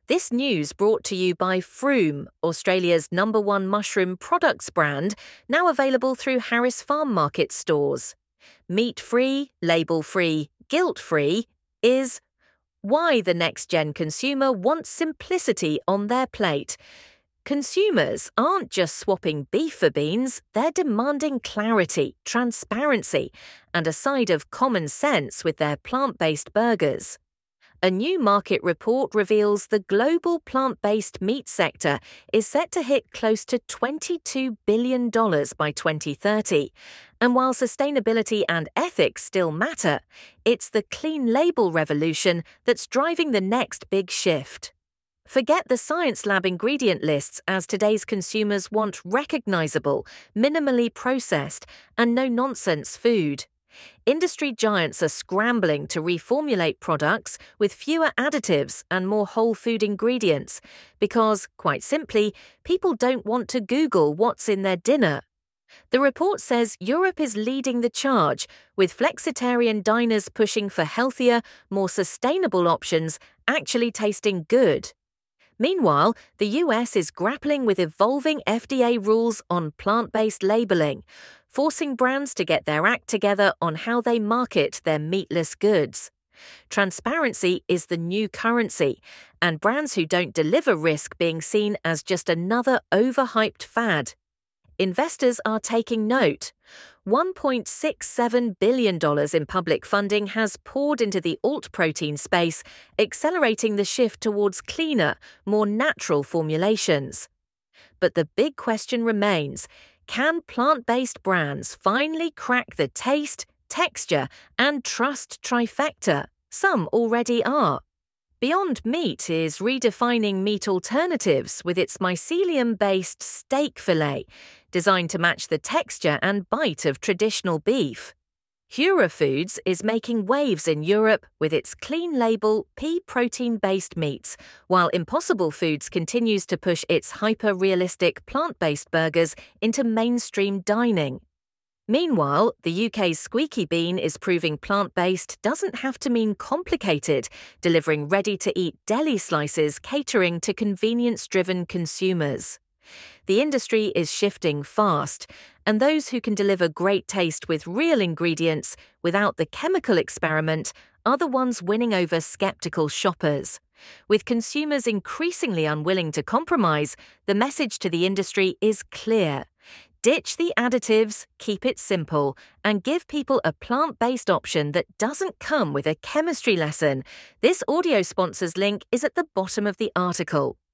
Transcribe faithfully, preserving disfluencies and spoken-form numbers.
This news brought to you by Froome, Australia's number one mushroom products brand, now available through Harris Farm Market stores. Meat-free, label-free, guilt-free is why the next-gen consumer wants simplicity on their plate. Consumers aren't just swapping beef for beans, they're demanding clarity, transparency, and a side of common sense with their plant-based burgers. A new market report reveals the global plant-based meat sector is set to hit close to twenty-two billion dollars by twenty thirty. And while sustainability and ethics still matter, it's the clean label revolution that's driving the next big shift. Forget the science lab ingredient lists, as today's consumers want recognizable, minimally processed, and no-nonsense food. Industry giants are scrambling to reformulate products with fewer additives and more whole food ingredients because, quite simply, people don't want to Google what's in their dinner. The report says Europe is leading the charge, with flexitarian diners pushing for healthier, more sustainable options actually tasting good. Meanwhile, the U S is grappling with evolving F D A rules on plant-based labeling, forcing brands to get their act together on how they market their meatless goods. Transparency is the new currency, and brands who don't deliver risk being seen as just another overhyped fad. Investors are taking note. one point six seven billion dollars in public funding has poured into the alt protein space, accelerating the shift towards cleaner, more natural formulations. But the big question remains: can plant-based brands finally crack the taste, texture, and trust trifecta? Some already are. Beyond Meat is redefining meat alternatives with its mycelium-based steak fillet, designed to match the texture and bite of traditional beef. Hura Foods is making waves in Europe with its clean-label, pea protein-based meats, while Impossible Foods continues to push its hyper-realistic plant-based burgers into mainstream dining. Meanwhile, the U K's Squeaky Bean is proving plant-based doesn't have to mean complicated, delivering ready-to-eat deli slices catering to convenience-driven consumers. The industry is shifting fast, and those who can deliver great taste with real ingredients without the chemical experiment are the ones winning over skeptical shoppers. With consumers increasingly unwilling to compromise, the message to the industry is clear. Ditch the additives, keep it simple, and give people a plant-based option that doesn't come with a chemistry lesson. This audio sponsor's link is at the bottom of the article.